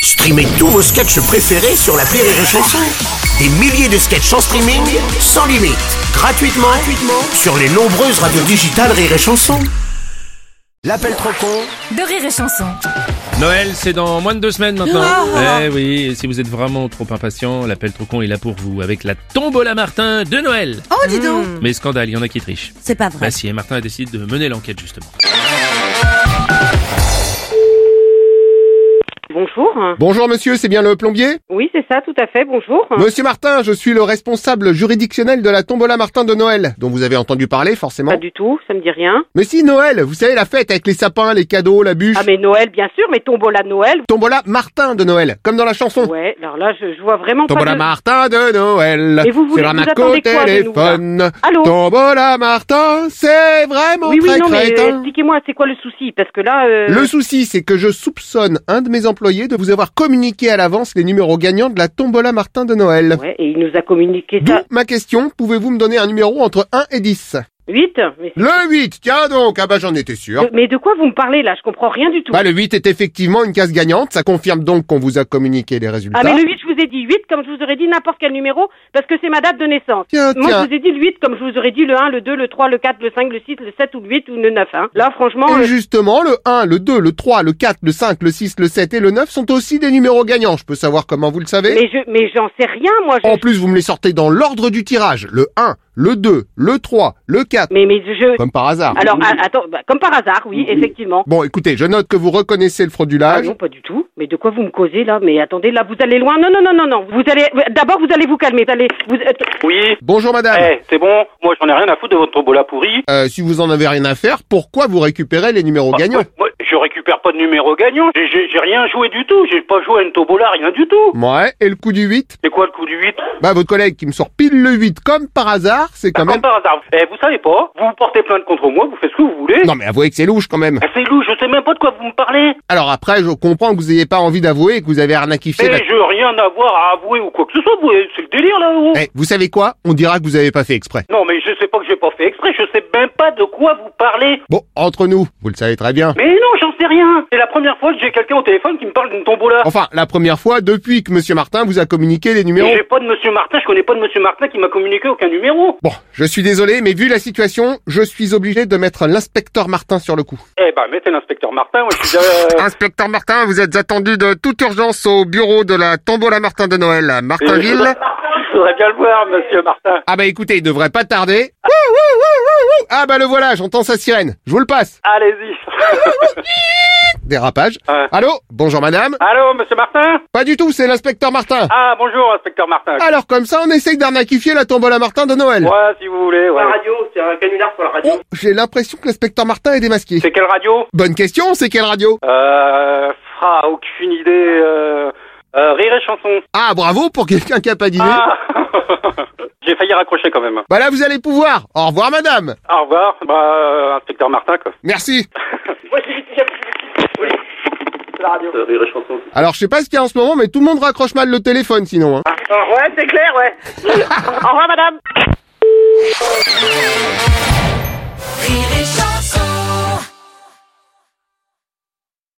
Streamez tous vos sketchs préférés sur l'appli Rire et Chanson. Des milliers de sketchs en streaming, sans limite, gratuitement sur les nombreuses radios digitales Rire et Chanson. L'appel trop con de Rire et Chanson. Noël, c'est dans moins de 2 semaines maintenant. Eh oui, et si vous êtes vraiment trop impatient, l'appel trop con est là pour vous, avec la tombola Martin de Noël. Oh, dis donc. Mais scandale, il y en a qui trichent. C'est pas vrai. Bah si, et Martin décide de mener l'enquête justement. Bonjour. Bonjour monsieur, c'est bien le plombier? Oui, c'est ça, tout à fait, bonjour. Monsieur Martin, je suis le responsable juridictionnel de la tombola Martin de Noël, dont vous avez entendu parler forcément. Pas du tout, ça me dit rien. Mais si, Noël, vous savez la fête avec les sapins, les cadeaux, la bûche. Ah mais Noël, bien sûr, mais tombola de Noël. Tombola Martin de Noël, comme dans la chanson. Ouais, alors là, je vois vraiment Tombola pas de... Martin de Noël. Et vous voulez- C'est l'arnaque vous attendez au quoi de nous, là téléphone. Allô Tombola Martin, c'est vraiment Oui, très non, mais crétin. expliquez-moi, c'est quoi le souci? Parce que là... Le souci, c'est que je soupçonne un de mes employés de vous avoir communiqué à l'avance les numéros gagnants de la tombola Martin de Noël. Ouais, et il nous a communiqué D'où ça. ma question, pouvez-vous me donner un numéro entre 1 et 10? 8 mais, Le 8, tiens donc, ah bah j'en étais sûr. mais de quoi vous me parlez, là? Je comprends rien du tout. Bah le 8 est effectivement une case gagnante, ça confirme donc qu'on vous a communiqué les résultats. Ah mais le 8, je vous ai dit 8 comme je vous aurais dit n'importe quel numéro, parce que c'est ma date de naissance. Tiens, Moi, tiens. je vous ai dit le 8 comme je vous aurais dit le 1, le 2, le 3, le 4, le 5, le 6, le 7 ou le 8 ou le 9. Hein. Là, franchement... Et justement, le 1, le 2, le 3, le 4, le 5, le 6, le 7 et le 9 sont aussi des numéros gagnants. Je peux savoir comment vous le savez? Mais j'en sais rien, moi. En plus, vous me les sortez dans l'ordre du tirage. Le 1, le 2, le 3, le 4. Mais je... Comme par hasard. Alors, attends, comme par hasard, oui, effectivement. Bon, écoutez, je note que vous reconnaissez le Ah fraudulage. non, pas du tout. Mais de quoi vous me causez, là? Mais attendez, là, vous allez loin. Non. Vous allez... D'abord, vous allez vous calmer. Oui. Bonjour madame. C'est bon. Moi, j'en ai rien à foutre de votre tombola pourri. Si vous en avez rien à faire, pourquoi vous récupérez les numéros gagnants? Moi, je récupère pas de numéro gagnant. J'ai rien joué du tout. J'ai pas joué à une tombola, rien du tout. Ouais, et le coup du 8? C'est quoi le coup du 8? Bah votre collègue qui me sort pile le 8 comme par hasard, c'est quand Comme même... par hasard. Vous savez pas, vous portez plainte contre moi, vous faites ce que vous voulez. Non mais avouez que c'est louche quand même. C'est louche, je sais même pas de quoi vous me parlez. Alors après, je comprends que vous ayez pas envie d'avouer et que vous avez arnaquifié Mais je veux rien avoir à avouer ou quoi que ce soit. C'est le délire là-haut. Vous savez quoi? On dira que vous avez pas fait exprès. Non, mais je sais pas que j'ai pas fait exprès. Je sais même pas de quoi vous parlez. Bon, entre nous, vous le savez très bien. Mais non, j'en sais rien. C'est la première fois que j'ai quelqu'un au téléphone qui me parle d'une tombola. Enfin, la première fois depuis que Monsieur Martin vous a communiqué les numéros. Mais j'ai pas de Monsieur Martin, je connais pas de Monsieur Martin qui m'a communiqué aucun numéro. Bon, je suis désolé, mais vu la situation, je suis obligé de mettre l'inspecteur Martin sur le coup. Eh ben, mettez l'inspecteur Martin, moi je suis Inspecteur Martin, vous êtes attendu de toute urgence au bureau de la tombola Martin de Noël à Martinville. Je voudrais bien le voir, Monsieur Martin. Ah bah écoutez, il devrait pas tarder. Ah bah le voilà, j'entends sa sirène. Je vous le passe. Allez-y. Dérapage. Ouais. Allô? Bonjour madame. Allô, Monsieur Martin? Pas du tout, c'est l'inspecteur Martin. Ah, bonjour, inspecteur Martin. Alors comme ça, on essaye d'arnaquifier la tombola Martin de Noël. Ouais, si vous voulez, ouais. La radio, c'est un canular sur la radio. Oh, j'ai l'impression que l'inspecteur Martin est démasqué. C'est quelle radio? Bonne question, c'est quelle radio? Aucune idée, Rire et Chanson. Ah, bravo pour quelqu'un qui a pas d'idée. Ah. J'ai failli raccrocher quand même. Bah là, vous allez pouvoir. Au revoir madame. Au revoir, inspecteur Martin, quoi. Merci. Ouais, oui. La radio. Rire et Chanson. Alors, je sais pas ce qu'il y a en ce moment, mais tout le monde raccroche mal le téléphone sinon, hein. Ouais, c'est clair, ouais. Au revoir, madame. Rire et Chanson.